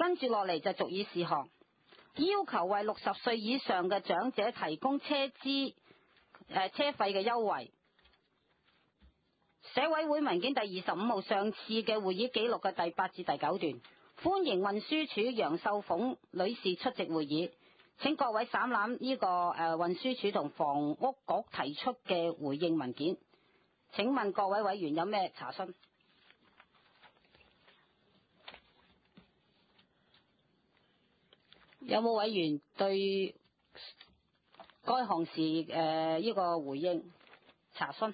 跟住落嚟就續議事項，要求為60歲以上嘅長者提供車費嘅優惠。社委會文件第25號上次嘅會議記錄嘅第8至第9段，歡迎運輸署楊秀鳳女士出席會議，請各位省覽呢個運輸署同房屋局提出嘅回應文件。請問各位委員有咩查詢？有冇委員對該項事呢個回應查詢？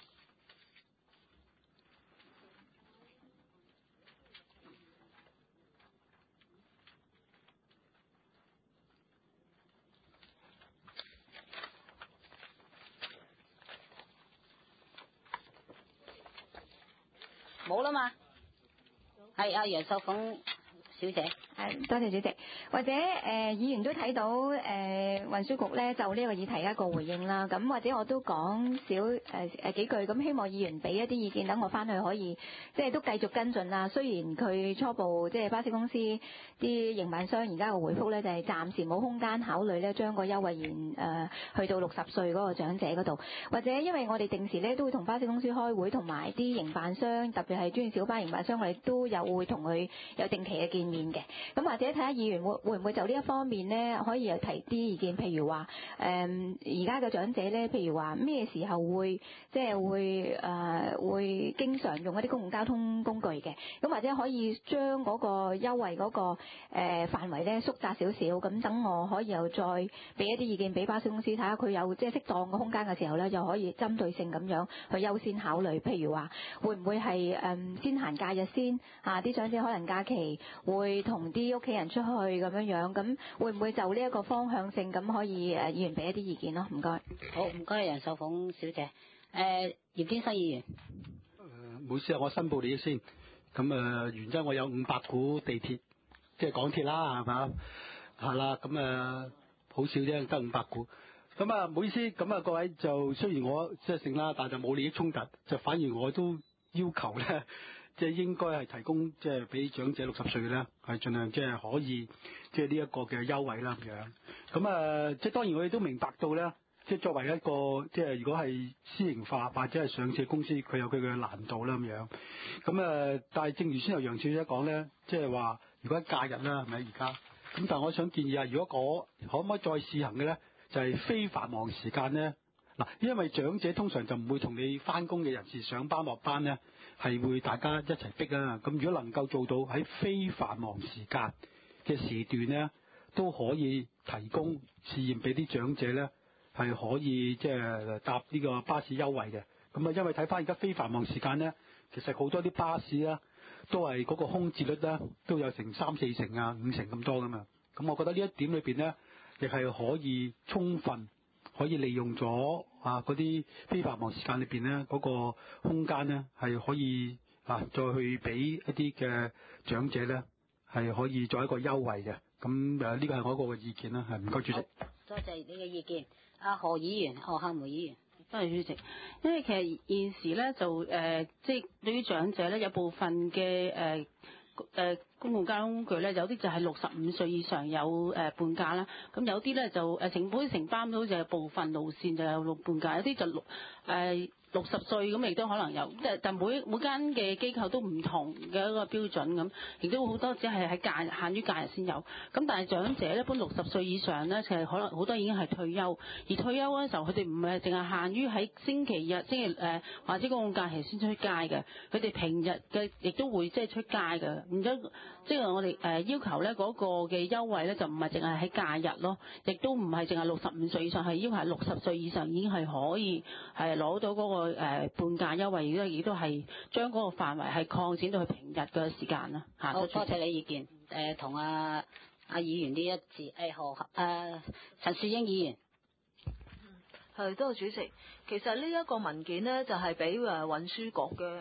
冇啦嘛，係阿楊秀鳳小姐。 多謝主席。或者議員都睇到運輸局咧就呢個議題一個回應啦。咁或者我都講少幾句，咁希望議員俾一啲意見，等我翻去可以即係都繼續跟進啦。雖然佢初步即係巴士公司啲營辦商而家嘅回覆咧就係暫時冇空間考慮咧將個優惠延去到60歲嗰個長者嗰度，或者因為我哋定時咧都會同巴士公司開會，同埋啲營辦商，特別係專業小巴營辦商，我哋都會同佢有定期嘅見面嘅。咁或者睇下議員會唔會就呢一方面呢，可以有提啲意見，譬如話而家嘅長者呢，譬如話咩時候會即係會經常用一啲公共交通工具嘅，咁或者可以將嗰個優惠嗰個範圍呢縮窄少少，咁等我可以又再俾一啲意見俾巴士公司睇下，佢有即係適當嘅空間嘅時候呢，又可以針對性咁樣去優先考慮，譬如話會唔會係先行假日先啲長者可能假期會同啲屋企人出去咁樣，咁會唔會就呢一個方向性咁可以議員俾一啲意見咯？唔該。 好，唔該楊秀鳳小姐。葉天生議員。 唔好意思啊，我申報你先。咁原則我有500股地鐵，即係港鐵啦，係嘛？係啦，咁好少啫，得500股。咁唔好意思，咁各位就雖然我即係勝啦，但係就冇利益衝突，就反而我都要求咧。即係應該係提供即係俾長者60歲咧，係盡量即係可以即係呢一個嘅優惠啦咁樣。咁即係當然我哋都明白到咧，即係作為一個即係如果係私營化或者係上市公司，佢有佢嘅難度啦咁樣。咁但係正如先由楊小姐講咧，即係話如果假日啦係咪而家？咁但係我想建議啊，如果可唔可以再試行嘅咧，就係非繁忙時間咧。嗱，因為長者通常就唔會同你翻工嘅人士上班落班咧，係會大家一齊逼啊。咁如果能夠做到喺非繁忙時間嘅時段咧，都可以提供試驗俾啲長者咧，係可以即係搭呢個巴士優惠嘅。咁因為睇翻而家非繁忙時間咧，其實好多啲巴士啦，都係嗰個空置率咧都有成3-4成啊、5成咁多噶嘛。咁我覺得呢一點裏邊咧，亦係可以充分。可以利用咗嗰啲非繁忙時間裏邊咧嗰個空間咧，係可以再去俾一啲嘅長者咧係可以做一個優惠嘅。咁呢個係我一個嘅意見啦。係唔該主席。 多謝你嘅意見。阿何議員，何孝梅議員。 多謝主席。因為其實現時咧就即係對於長者咧有部分嘅公共交通工具咧，有啲就係65歲以上有半價啦，咁有啲咧就承擔到就係部分路線就有半價，有啲就60歲咁亦都可能有，但每間嘅機構都唔同嘅一個標準咁，亦都好多只係喺限於假日先有。咁但係長者一般60歲以上咧，其實可能好多已經係退休，而退休嗰陣時候佢哋唔係淨係限於喺星期日、或者公共假期先出街嘅，佢哋平日嘅亦都會即係出街嘅。然之後即係我哋要求咧嗰個嘅優惠咧就唔係淨係喺假日咯，亦都唔係淨係65歲以上，係要求係60歲以上已經係可以係攞到嗰個半價優惠，亦都係將嗰個範圍係擴展到去平日嘅時間啦。 好，多謝你意見。同阿議員呢一致。陳樹英議員。 係，多謝主席。其實呢一個文件呢，就係俾運輸局嘅，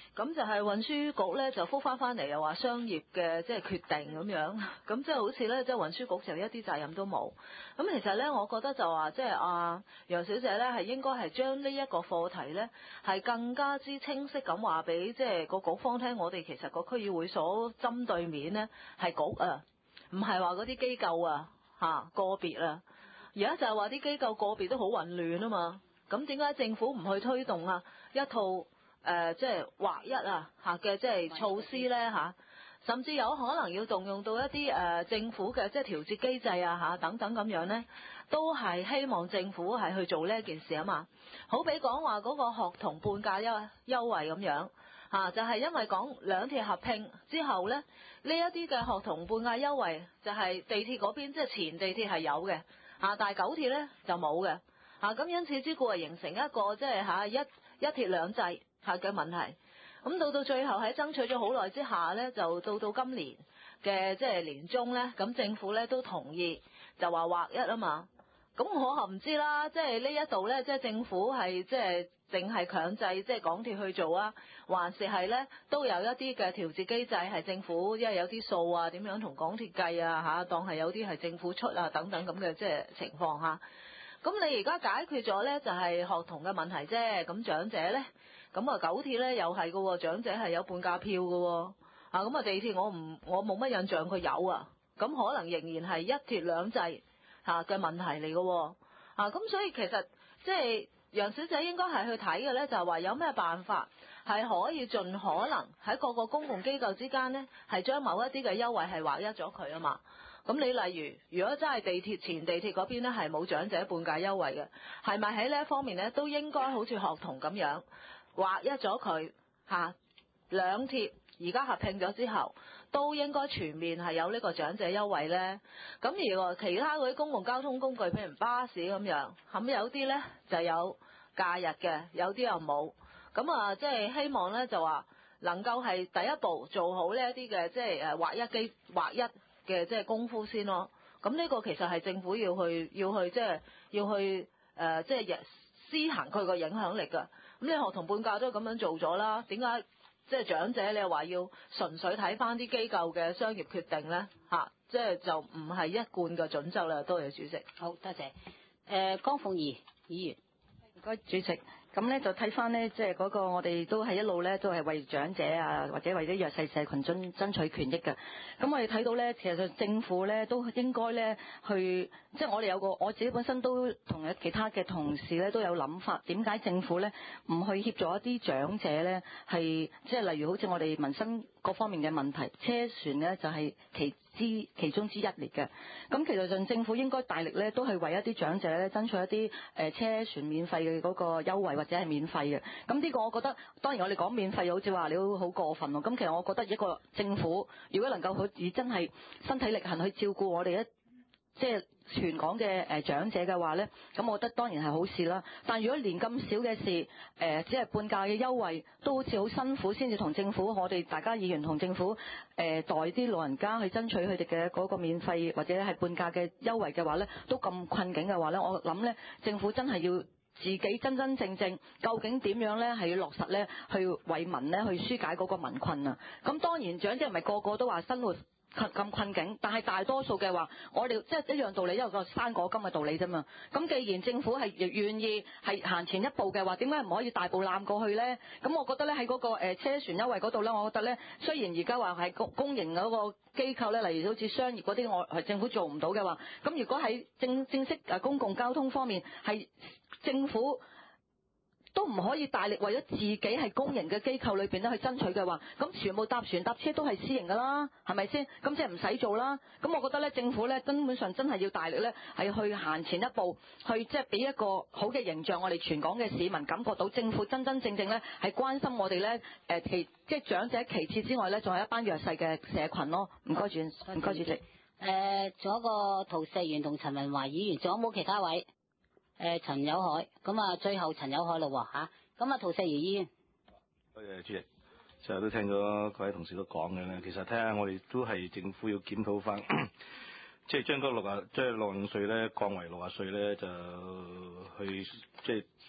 咁就係運輸局咧就覆翻嚟又話商業嘅即係決定咁樣，咁即係好似咧即係運輸局就一啲責任都冇。咁其實咧，我覺得就話即係楊小姐咧係應該係將呢一個課題咧係更加之清晰咁話俾即係個局方聽，我哋其實個區議會所針對面咧係局啊，唔係話嗰啲機構個別啊。而家就係話啲機構個別都好混亂啊嘛。咁點解政府唔去推動一套即係劃一嘅即係措施咧甚至有可能要動用到一啲政府嘅即係調節機制等等咁樣咧，都係希望政府係去做呢一件事啊嘛。好比講話嗰個學童半價優惠咁樣就係因為講兩鐵合併之後咧，呢一啲嘅學童半價優惠就係地鐵嗰邊即係前地鐵係有嘅但係九鐵咧就冇嘅咁因此之故係形成一個即係一鐵兩制嘅問題。咁到最後喺爭取咗好耐之下咧，就到今年嘅即係年中咧，咁政府咧都同意就話劃一啊嘛。咁我唔知啦，即係呢一度咧，即係政府係即係淨係強制即係港鐵去做還是係咧都有一啲嘅調節機制係政府，因為有啲數點樣同港鐵計當係有啲係政府出等等咁嘅即係情況咁你而家解決咗咧就係學童嘅問題啫，咁長者咧，咁九鐵咧又係喎，長者係有半價票喎。咁地鐵我冇乜印象佢有咁可能仍然係一鐵兩制嘅問題嚟喎。咁所以其實即係楊小姐應該係去睇嘅咧，就係話有咩辦法係可以盡可能喺各個公共機構之間咧係將某一啲嘅優惠係劃一咗佢啊嘛。咁你例如果真係前地鐵嗰邊咧係冇長者半價優惠嘅，係咪喺呢一方面咧都應該好似學童咁樣劃一咗佢兩鐵而家合併咗之後，都應該全面係有呢個長者優惠咧。咁而其他嗰啲公共交通工具，譬如巴士咁樣，咁有啲咧就有假日嘅，有啲又冇。咁即係希望咧就話能夠係第一步做好呢一啲嘅即係劃一嘅即係功夫先咯。咁呢個其實係政府要去即係即係施行佢個影響力㗎。咁你學童半價都咁樣做咗啦，點解即係長者你又話要純粹睇翻啲機構嘅商業決定咧即係就唔係一貫嘅準則啦。多謝主席。 好多謝。江鳳儀議員。 唔該主席。咁咧就睇翻咧，即係嗰個我哋都係一路咧都係為長者或者為啲弱勢社群爭取權益嘅。咁我哋睇到咧，其實政府咧都應該咧去，即係我哋我自己本身都同其他嘅同事咧都有諗法，點解政府咧唔去協助一啲長者咧係即係例如好似我哋民生各方面嘅問題，車船咧就係其中之一嚟嘅。咁其實上政府應該大力咧都係為一啲長者咧爭取一啲車船免費嘅嗰個優惠或者係免費嘅。咁呢個我覺得當然我哋講免費好似話你好過分喎。咁其實我覺得一個政府如果能夠好似真係身體力行去照顧我哋即係全港嘅長者嘅話咧，咁我覺得當然係好事啦。但如果連咁少嘅事只係半價嘅優惠都好似好辛苦先至同政府，我哋大家議員同政府代啲老人家去爭取佢哋嘅嗰個免費或者係半價嘅優惠嘅話咧，都咁困境嘅話咧，我諗咧政府真係要自己真真正正究竟點樣咧係要落實咧去為民咧去紓解嗰個民困啊。咁當然長者唔係個個都話生活咁困境，但係大多數嘅話，我哋即係一樣道理，因為個生果金嘅道理啫嘛。咁既然政府係願意係行前一步嘅話，點解唔可以大步攬過去咧？咁我覺得咧喺嗰個車船優惠嗰度咧，我覺得咧雖然而家話係公營嗰個機構咧，例如好似商業嗰啲，我係政府做唔到嘅話，咁如果喺正式公共交通方面係政府都唔可以大力為咗自己係公營嘅機構裏邊咧去爭取嘅話，咁全部搭船搭車都係私營噶啦，係咪先？咁即係唔使做啦。咁我覺得咧，政府咧根本上真係要大力咧係去行前一步，去即係俾一個好嘅形象，我哋全港嘅市民感覺到政府真真正正咧係關心我哋咧即係長者其次之外咧，仲係一班弱勢嘅社群咯。唔該主席。 仲有一個陶石元同陳文華議員，仲有冇其他位？陳友凱，咁最後陳友凱咯喎。咁陶石議員。 多謝主席，成日都聽咗各位同事都講嘅咧，其實睇下我哋都係政府要檢討翻，即係將嗰65歲咧降為60歲咧，就去即係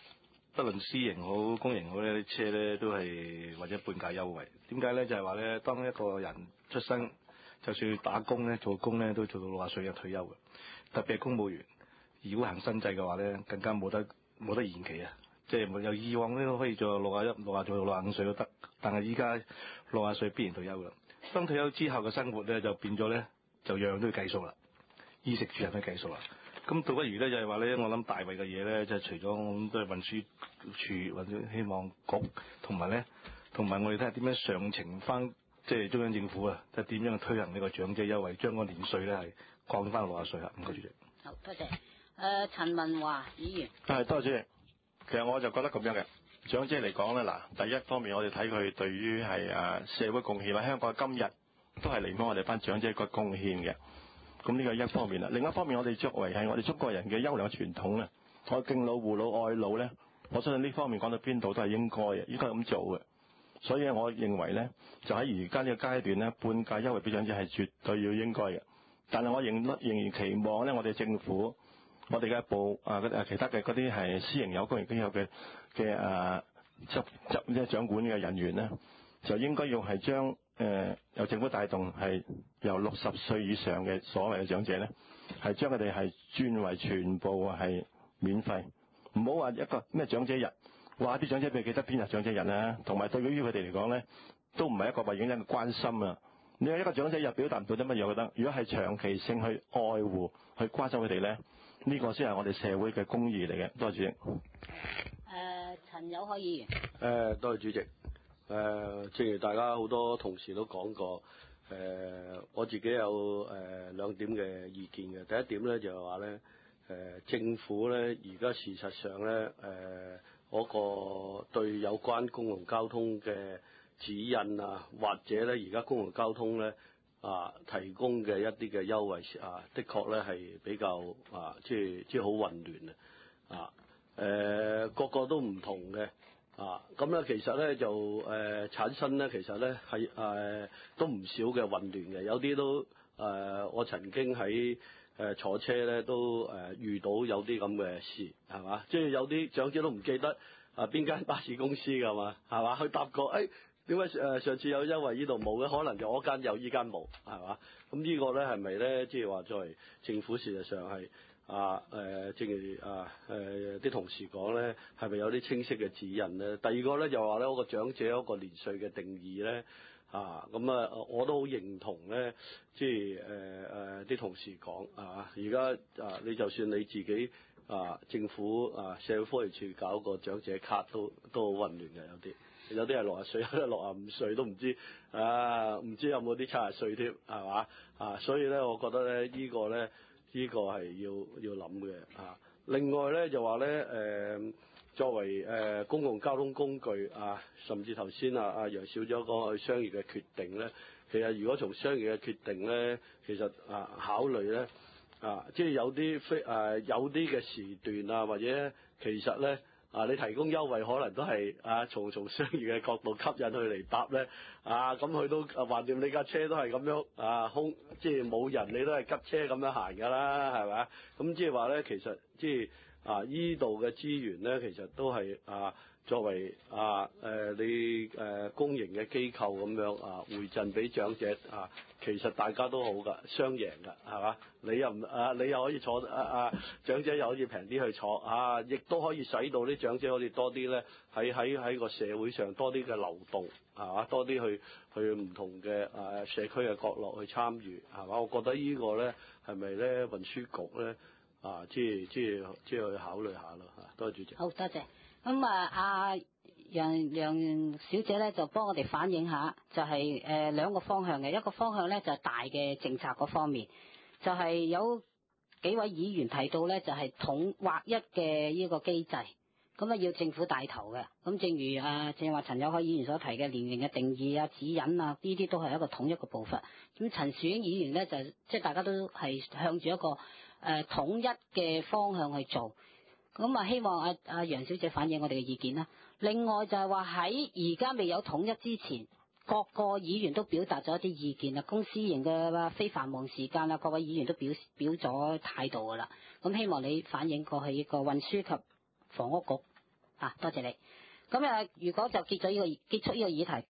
不論私營好公營好呢啲車咧都係或者半價優惠。點解咧？就係話咧，當一個人出生，就算打工咧做工咧都做到60歲嘅退休嘅。特別係公務員，如果行新制嘅話咧，更加冇得延期啊！即係由以往咧都可以做61、60做到65歲都得，但係依家60歲必然退休啦。當退休之後嘅生活咧就變咗咧，就樣樣都要計數啦，衣食住行都計數啦。咁倒不如咧就係話咧，我諗大圍嘅嘢咧，就係除咗都係運輸署或者希望局同埋我哋睇下點樣上呈翻，即係中央政府啊，即係點樣去推行呢個長者優惠，將個年歲咧係降翻60歲啦。唔該主席。 好多謝。陳文華議員。 係，多謝主席。其實我就覺得咁樣嘅長者嚟講咧，嗱，第一方面我哋睇佢對於係社會貢獻啦，香港今日都係離唔開我哋班長者一個貢獻嘅。咁呢個一方面啦，另一方面我哋作為係我哋中國人嘅優良傳統咧，我敬老護老愛老咧，我相信呢方面講到邊度都係應該嘅，應該咁做嘅。所以我認為咧，就喺而家呢個階段咧，半價優惠俾長者係絕對要應該嘅。但係我仍然期望咧，我哋政府、我哋嘅其他嘅嗰啲係私營有公營機構嘅即係掌管嘅人員咧，就應該要係將由政府帶動係由60歲以上嘅所謂嘅長者咧，係將佢哋係轉為全部係免費，唔好話一個咩長者日，話啲長者俾記得邊日長者日啊，同埋對於佢哋嚟講咧，都唔係一個為影響嘅關心啊。你有一個長者日表達唔到啲乜嘢，我覺得如果係長期性去愛護、去關心佢哋咧，呢個先係我哋社會嘅公義嚟嘅。多謝主席。 陳友凱議員。 多謝主席。正如大家好多同事都講過，我自己有兩點嘅意見嘅。第一點咧就係話咧，政府咧而家事實上咧，嗰個對有關公共交通嘅指引啊，或者咧而家公共交通咧提供嘅一啲嘅優惠的確咧係比較即係好混亂啊！個個都唔同嘅。咁咧其實咧就產生咧其實咧係都唔少嘅混亂嘅，有啲都我曾經喺坐車咧都遇到有啲咁嘅事係嘛，即係有啲長者都唔記得邊間巴士公司㗎嘛係嘛，去搭過點解上次有優惠呢度冇嘅？可能就嗰間有依間冇係嘛，咁呢個咧係咪咧即係話作為政府事實上係？正如啲同事講咧，係咪有啲清晰嘅指引咧？第二個咧就話咧，嗰個長者嗰個年歲嘅定義咧，我都好認同咧，即係啲同事講而家你就算你自己政府社會福利署搞個長者卡都好混亂嘅，有啲係60歲，有啲係65歲都唔知唔知有冇啲70歲添係嘛所以咧，我覺得咧呢個咧。呢個係要諗嘅另外咧就話咧作為公共交通工具甚至頭先楊小姐講去商業嘅決定咧，其實如果從商業嘅決定咧，其實考慮咧即係有啲嘅時段或者其實咧你提供優惠可能都係從商業嘅角度吸引佢嚟搭咧咁佢都橫掂你架車都係咁樣即係冇人你都係急車咁樣行㗎啦係咪？咁即係話咧其實即係依度嘅資源咧其實都係作為你公營嘅機構咁樣回贈俾長者其實大家都好㗎，雙贏㗎係嘛？你又可以坐長者又可以平啲去坐亦都可以使到啲長者可以多啲咧喺個社會上多啲嘅流動係嘛？多啲去唔同嘅社區嘅角落去參與係嘛？我覺得呢個咧係咪咧運輸局咧即係去考慮下咯多謝主席。 好多謝。咁楊小姐咧就幫我哋反映下，就係兩個方向嘅，一個方向咧就係大嘅政策嗰方面，就係有幾位議員提到咧就係劃一嘅呢個機制，咁要政府帶頭嘅。咁正如正話陳友凱議員所提嘅年齡嘅定義指引呢啲都係一個統一嘅步伐。咁陳樹英議員咧就即係大家都係向住一個統一嘅方向去做。咁希望楊小姐反映我哋嘅意見啦。另外就係話喺而家未有統一之前，各個議員都表達咗一啲意見啦。公私營嘅非繁忙時間各位議員都表咗態度噶啦。咁希望你反映過去呢個運輸及房屋局多謝你。咁如果就結束呢個議題。